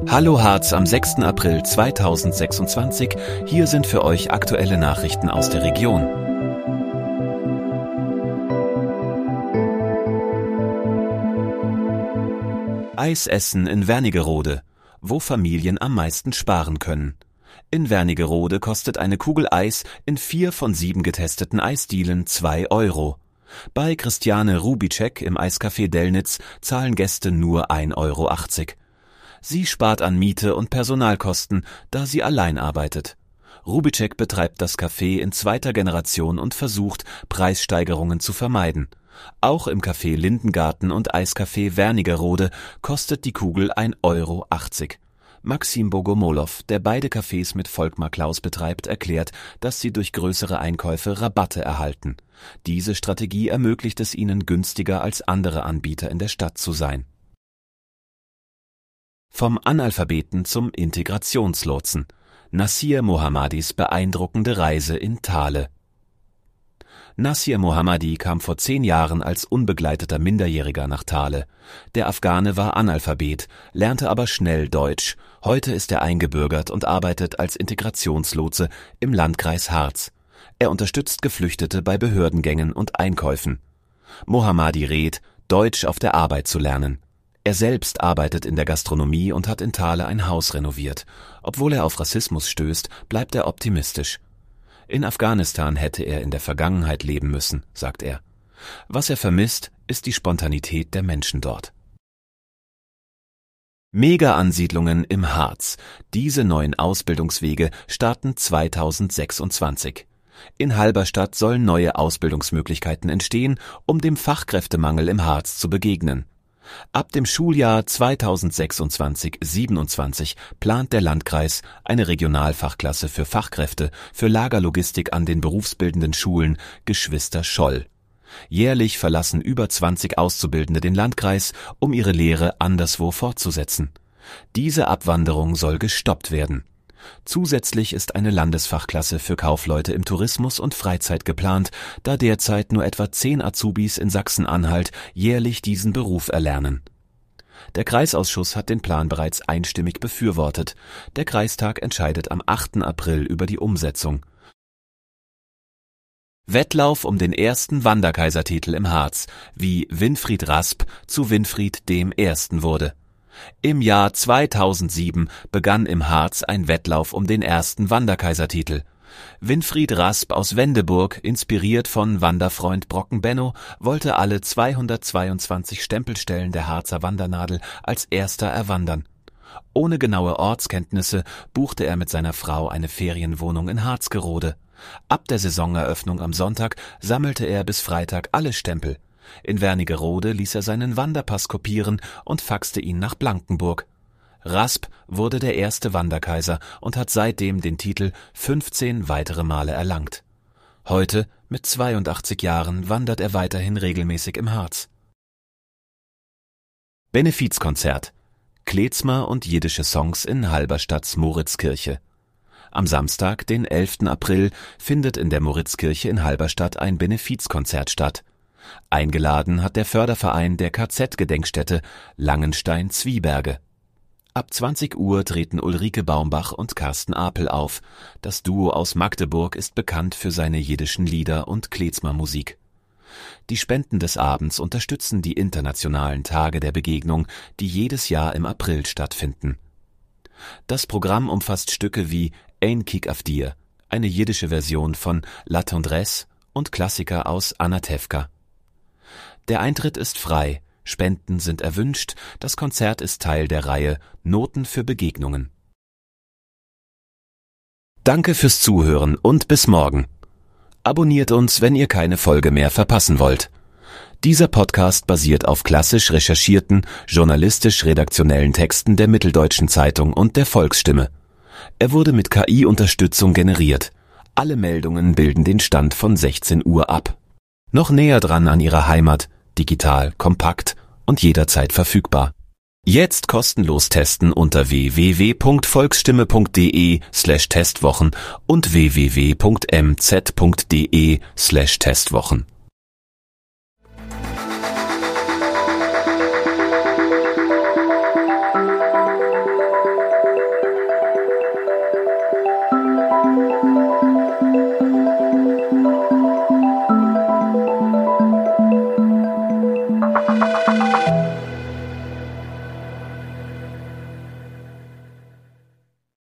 Hallo Harz am 6. April 2026. Hier sind für euch aktuelle Nachrichten aus der Region. Eis essen in Wernigerode, wo Familien am meisten sparen können. In Wernigerode kostet eine Kugel Eis in 4 von 7 getesteten Eisdielen 2 €. Bei Christiane Rubicek im Eiscafé Dellnitz zahlen Gäste nur 1,80 €. Sie spart an Miete und Personalkosten, da sie allein arbeitet. Rubicek betreibt das Café in 2. Generation und versucht, Preissteigerungen zu vermeiden. Auch im Café Lindengarten und Eiscafé Wernigerode kostet die Kugel 1,80 €. Maxim Bogomolow, der beide Cafés mit Volkmar Klaus betreibt, erklärt, dass sie durch größere Einkäufe Rabatte erhalten. Diese Strategie ermöglicht es ihnen, günstiger als andere Anbieter in der Stadt zu sein. Vom Analphabeten zum Integrationslotsen. Nassir Mohammadis beeindruckende Reise in Thale. Nassir Mohammadi kam vor 10 Jahren als unbegleiteter Minderjähriger nach Thale. Der Afghane war Analphabet, lernte aber schnell Deutsch. Heute ist er eingebürgert und arbeitet als Integrationslotse im Landkreis Harz. Er unterstützt Geflüchtete bei Behördengängen und Einkäufen. Mohammadi rät, Deutsch auf der Arbeit zu lernen. Er selbst arbeitet in der Gastronomie und hat in Thale ein Haus renoviert. Obwohl er auf Rassismus stößt, bleibt er optimistisch. In Afghanistan hätte er in der Vergangenheit leben müssen, sagt er. Was er vermisst, ist die Spontanität der Menschen dort. Mega-Ansiedlungen im Harz. Diese neuen Ausbildungswege starten 2026. In Halberstadt sollen neue Ausbildungsmöglichkeiten entstehen, um dem Fachkräftemangel im Harz zu begegnen. Ab dem Schuljahr 2026/27 plant der Landkreis eine Regionalfachklasse für Fachkräfte für Lagerlogistik an den berufsbildenden Schulen Geschwister Scholl. Jährlich verlassen über 20 Auszubildende den Landkreis, um ihre Lehre anderswo fortzusetzen. Diese Abwanderung soll gestoppt werden. Zusätzlich ist eine Landesfachklasse für Kaufleute im Tourismus und Freizeit geplant, da derzeit nur etwa 10 Azubis in Sachsen-Anhalt jährlich diesen Beruf erlernen. Der Kreisausschuss hat den Plan bereits einstimmig befürwortet. Der Kreistag entscheidet am 8. April über die Umsetzung. Wettlauf um den ersten Wanderkaisertitel im Harz, wie Winfried Rasp zu Winfried dem Ersten wurde. Im Jahr 2007 begann im Harz ein Wettlauf um den ersten Wanderkaisertitel. Winfried Rasp aus Wendeburg, inspiriert von Wanderfreund Brocken-Benno, wollte alle 222 Stempelstellen der Harzer Wandernadel als erster erwandern. Ohne genaue Ortskenntnisse buchte er mit seiner Frau eine Ferienwohnung in Harzgerode. Ab der Saisoneröffnung am Sonntag sammelte er bis Freitag alle Stempel. In Wernigerode ließ er seinen Wanderpass kopieren und faxte ihn nach Blankenburg. Rasp wurde der erste Wanderkaiser und hat seitdem den Titel 15 weitere Male erlangt. Heute, mit 82 Jahren, wandert er weiterhin regelmäßig im Harz. Benefizkonzert. Klezmer und jiddische Songs in Halberstadts Moritzkirche. Am Samstag, den 11. April, findet in der Moritzkirche in Halberstadt ein Benefizkonzert statt. Eingeladen hat der Förderverein der KZ-Gedenkstätte Langenstein-Zwieberge. Ab 20 Uhr treten Ulrike Baumbach und Carsten Apel auf. Das Duo aus Magdeburg ist bekannt für seine jiddischen Lieder und Klezmer-Musik. Die Spenden des Abends unterstützen die internationalen Tage der Begegnung, die jedes Jahr im April stattfinden. Das Programm umfasst Stücke wie Ein Kik auf dir, eine jiddische Version von La Tendresse und Klassiker aus Anatevka. Der Eintritt ist frei, Spenden sind erwünscht, das Konzert ist Teil der Reihe Noten für Begegnungen. Danke fürs Zuhören und bis morgen. Abonniert uns, wenn ihr keine Folge mehr verpassen wollt. Dieser Podcast basiert auf klassisch recherchierten, journalistisch-redaktionellen Texten der Mitteldeutschen Zeitung und der Volksstimme. Er wurde mit KI-Unterstützung generiert. Alle Meldungen bilden den Stand von 16 Uhr ab. Noch näher dran an Ihrer Heimat, digital, kompakt und jederzeit verfügbar. Jetzt kostenlos testen unter www.volksstimme.de/Testwochen und www.mz.de/Testwochen.